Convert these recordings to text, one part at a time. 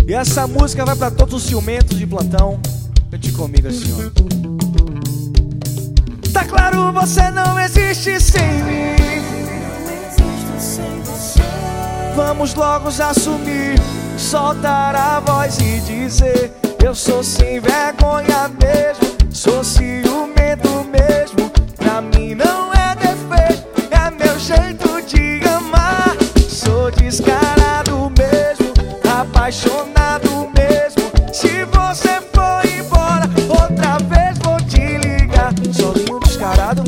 E essa música vai pra todos os ciumentos de plantão. Cante comigo assim, ó. Tá claro, você não existe sem mim. Vamos logo assumir, soltar a voz e dizer: eu sou sem vergonha mesmo, sou ciumento mesmo. Pra mim não é defeito, é meu jeito de amar. Sou descarado mesmo, apaixonado mesmo. Se você for embora, outra vez vou te ligar. Sozinho descarado.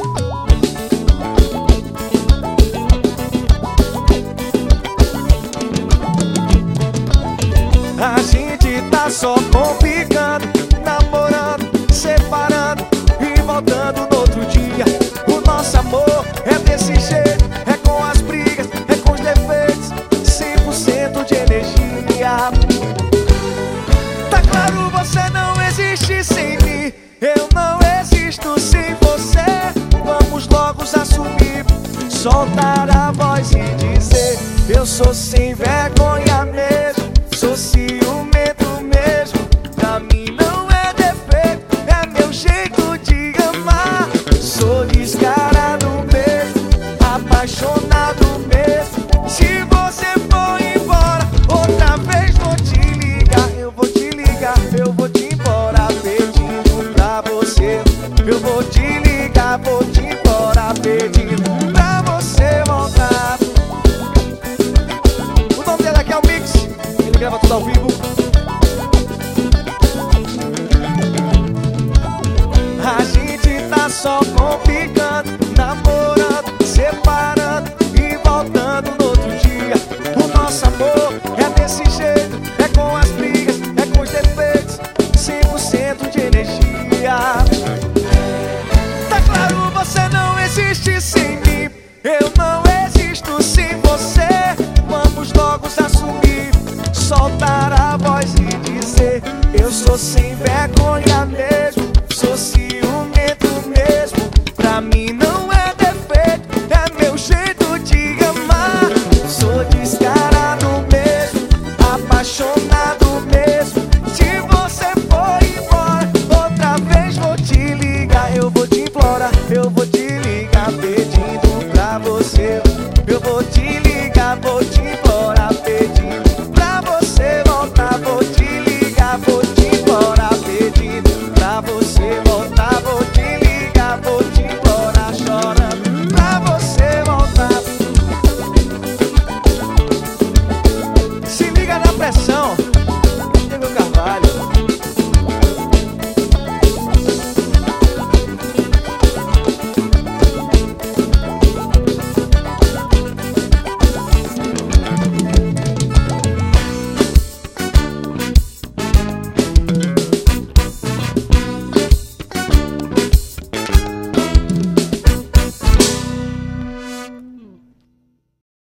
A gente tá só complicando, namorando, separando e voltando no outro dia. O nosso amor é desse jeito, é com as brigas, é com os defeitos, 100% de energia. Tá claro, você não existe sem mim, eu não existo sem você. Vamos logo assumir, soltar a voz e dizer: eu sou sem vergonha mesmo, sou ciumento mesmo. Pra mim não é defeito, é meu jeito de amar. Sou descarado mesmo, apaixonado mesmo. Se você for embora, outra vez vou te ligar. Eu vou te ligar, eu vou te embora pedindo pra você. Eu vou te ligar, vou te embora pedindo pra você voltar. O nome dele aqui é o Mix, ele grava tudo ao vivo. A gente tá só complicando, namorando, separando e voltando no outro dia. O nosso amor é desse jeito, é com as brigas, é com os defeitos, 100% de energia. Tá claro, você não existe sem mim, eu não existo sem você. Vamos logo assumir, soltar a voz e dizer: eu sou sem vergonha mesmo, sou ciumento mesmo. Pra mim não é defeito, é meu jeito de amar. Sou descarado mesmo, apaixonado mesmo. Se você for embora, outra vez vou te ligar. Eu vou te implorar, eu vou te ligar pedindo pra você. Eu vou te ligar, vou te implorar.